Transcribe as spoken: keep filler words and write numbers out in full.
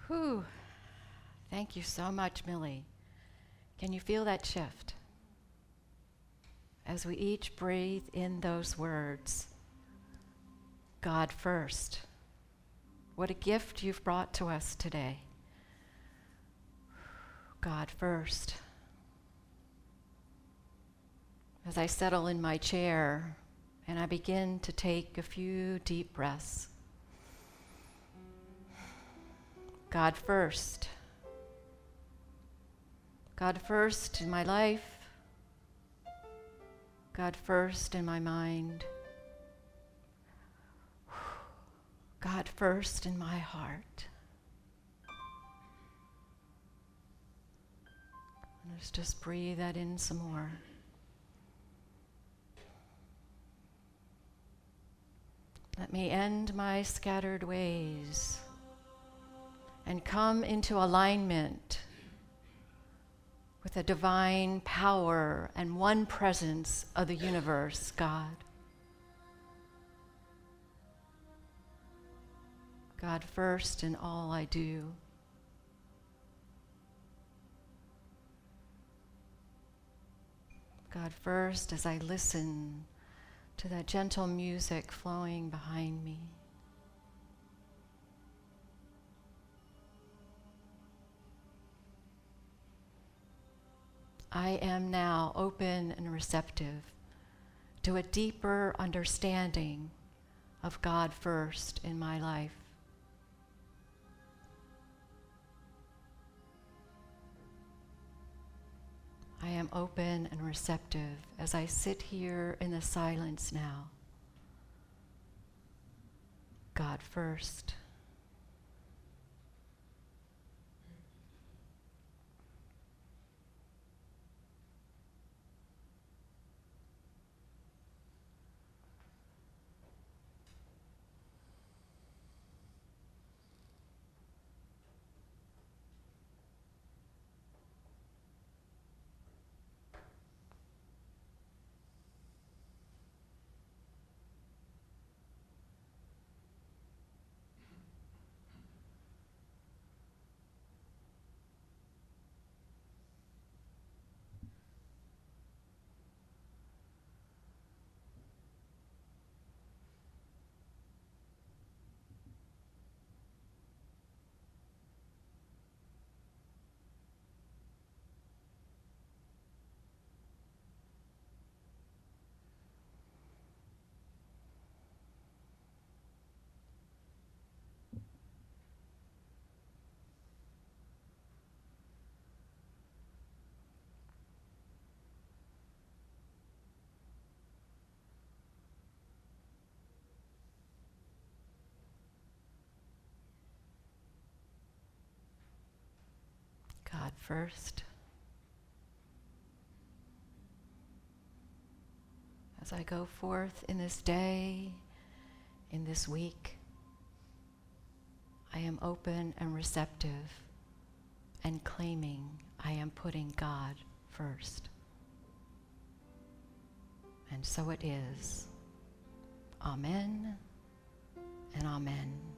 Whew. Thank you so much, Millie. Can you feel that shift? As we each breathe in those words, God first. What a gift you've brought to us today. God first. As I settle in my chair and I begin to take a few deep breaths. God first. God first in my life. God first in my mind. God first in my heart. Let's just breathe that in some more. Let me end my scattered ways and come into alignment with the divine power and one presence of the universe, God. God first in all I do. God first as I listen to that gentle music flowing behind me. I am now open and receptive to a deeper understanding of God first in my life. I am open and receptive as I sit here in the silence now. God first. God first. As I go forth in this day, in this week, I am open and receptive and claiming I am putting God first. And so it is. Amen and amen.